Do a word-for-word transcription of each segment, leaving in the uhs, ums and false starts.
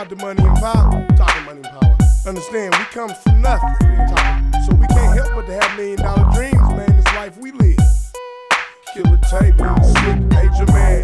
out to Money and Power. Talking Money and Power. Understand, we come from nothing. So we can't help but to have million dollar dreams, man. This life we live. Killer table, sick, major man.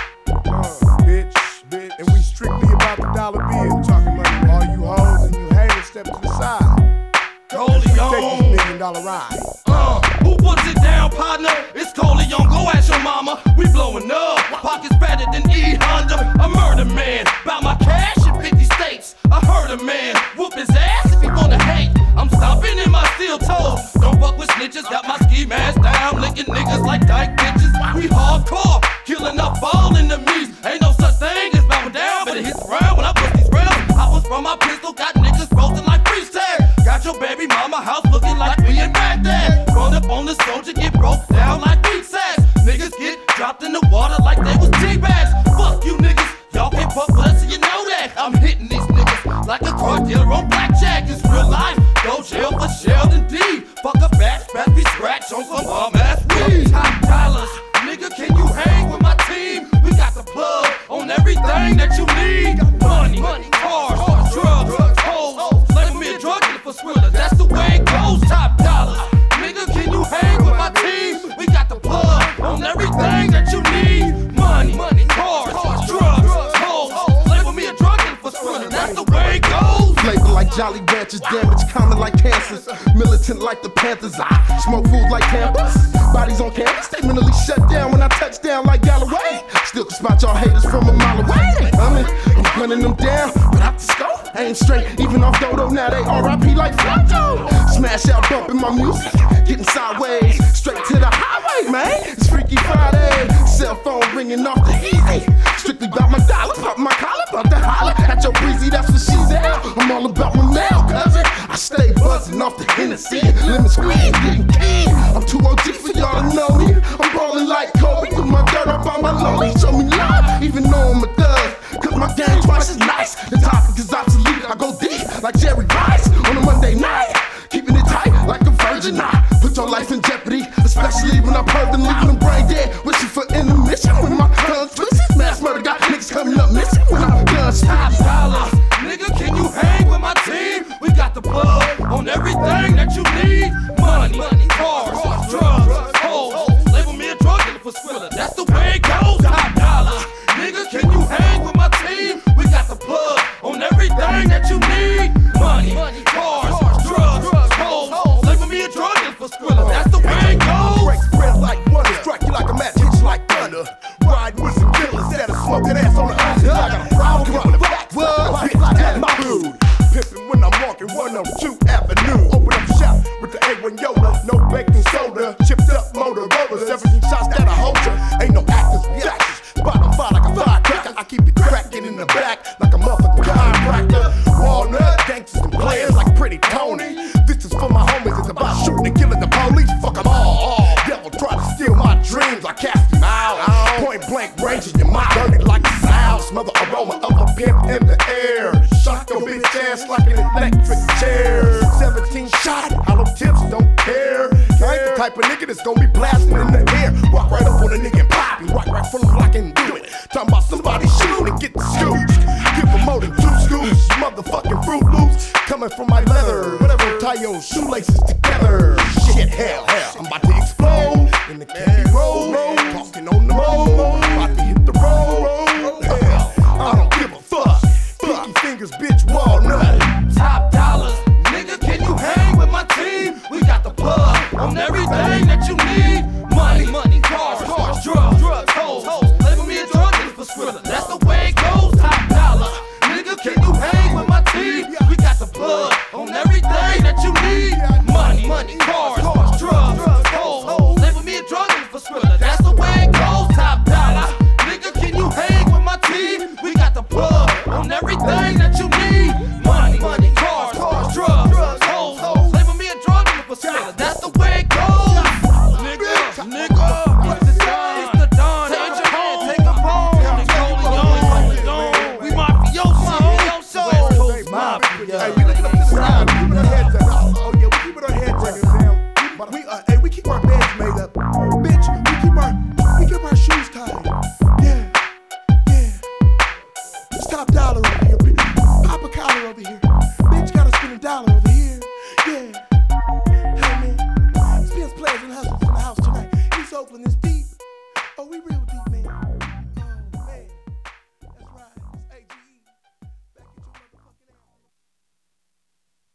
Uh, bitch, bitch. And we strictly about the dollar bill. Talking money. All you hoes and you haters, step to the side. Coleon. Take this million dollar ride. Uh, who puts it down, partner? It's Coleon. Go ask your mama. We blowing up. Pockets fatter than E Honda. A murder man. Bout my cash in fifty states. I heard a man whoop his ass if he wanna hate. I'm stomping in my steel toes. Don't fuck with snitches. Got my ski mask down. Licking niggas like dyke bitches. We hardcore. Killing up all in the meat. Ain't no such thing as bowing down. But it hits round when I put these rounds. I was from my pistol. Got niggas frozen like freeze tag. Got your baby mama house looking like we in Baghdad. Run up on the soldier, get broke down like wheat sacks. Niggas get dropped in the water like they was tea bags. Fuck you niggas, y'all can't fuck with us, so you know that. I'm hitting these niggas like a car dealer on blackjack. It's real life, go jail for Sheldon D. Fuck a bat, bat be scratch on some bum ass weed. Top dollars, nigga, can you hang with my team? We got the plug on everything that you need. Money, money, cars, drugs, hoes. Label me a drug dealer for Skrilla, that's the way it goes. Top dollars, nigga, can you hang with my team? We got the plug on everything that you need. Money, money, cars, drugs, hoes. Label me a drug dealer for Skrilla, that's the way it goes. Flavor like Jolly Ranchers, damage common like cancers. Militant like the Panthers, I smoke food like campus. Bodies on campus, they mentally shut down when I touch down like Galloway. Still can spot y'all haters from a mile away. They coming, I'm gunning them down, but out the scope. Aim straight, even off Dodo, now they R I P like Flojo. Smash out, bumping my music, getting sideways. Straight to the highway, man, it's Freaky Friday. Cell phone ringing off the easy. Strictly about my dollar, pop my collar, about to holler at your breezy, that's what she's at. I'm all about my mail, cousin. I stay buzzing off the Hennessy, lemon squeeze, getting keen. I'm too O G for y'all to know me. I'm ballin' like Kobe, do my dirt up on my lonely. Show me love, even though I'm a thug. Cause my game twice as nice. The topic is obsolete, I go deep like Jerry Rice on a Monday night. Keeping it tight like a virgin. I put your life in jeopardy, especially when I'm purring, leaving them brain dead. Wishing for intermission when my tongue twists. Mass murder got niggas coming up missing when I'm done. Stop dollars. Nigga, can you hang with my team? We got the plug on everything that you need. Money, money, cars, drugs, hoes. Label me a drug dealer for Skrilla, that's the way it goes. Top dollars. Nigga, can you hang with my team? We got the plug on everything that you need. Money, money, cars, drugs, hoes. Label me a drug dealer for Skrilla, that's the way it goes. Break spread like wonder, strike you like a match, hit you like thunder. Ride with some killers that are smoking ass on the ice. I got a problem with the back, bitch, that's my food. Pimpin' when I'm walking one oh two Avenue. Open up shop with the A one Yoda, no baking soda, chipped up Motorola, seventeen shots that I hold ya. Ain't no actors, reactions, bottom fire like a firecracker. I keep it cracking in the back like a motherfucking chiropractor. Walnut, gangsters and players like Pretty Tony. This is for my homies, it's about shooting and killing the police. Fuck them all. Devil try to steal my dreams, I cast him out. Point blank range in your mind, dirty like a sound. Smell the aroma of a pimp in the air. Shock your bitch ass like an electric chair. seventeen shot, hollow tips, don't care. I ain't the type of nigga that's gonna be blasting in the air. Walk right up on a nigga and pop him, right right from him like and do it. Talking about somebody shoot and get the scoops. Give him more than two scoops, motherfucking Fruit Loops. Coming from my leather, whatever, tie your shoelaces together. Shit, hell, hell, I'm about to explode in the candy road. Talking on the road, about to hit the road. Hell, I don't give a fuck. Pinky fingers, bitch, walnut. Top dollars, nigga, can you hang with my team? We got the plug on everything that you need. Money, money, cars, cars, drugs, drugs, hoes. Label me a drug dealer for Skrilla, that's the way it goes. Top dollars, nigga, can you hang with my team? We got the plug on everything that you need. Money, money, cars, cars, drugs, drugs, hoes. Label me a drug dealer for Skrilla, that's the way it goes. Top dollar, nigga, can you hang with my team? We got the plug on everything that you need. Money, money, cars, cars, drugs, drugs, hoes. Label me a drug dealer for Skrilla, that's the way it goes. Nigga, nigga, it's the Don, it's the Don. Take your hand, take a bone. Coleon, we mafioso, West Coast mafia. Hey, we looking up to the sky. We keep our heads down. Oh yeah, we keep our heads down. But we, uh, hey, we keep our beds made up. Bitch, we keep our, we keep our shoes tied. Yeah, yeah. It's Top Dollar right here. dollar over here. Bitch, gotta spend a dollar over here. Yeah. Hey man, Spence Players and Hustlers in the house tonight. East Oakland is deep.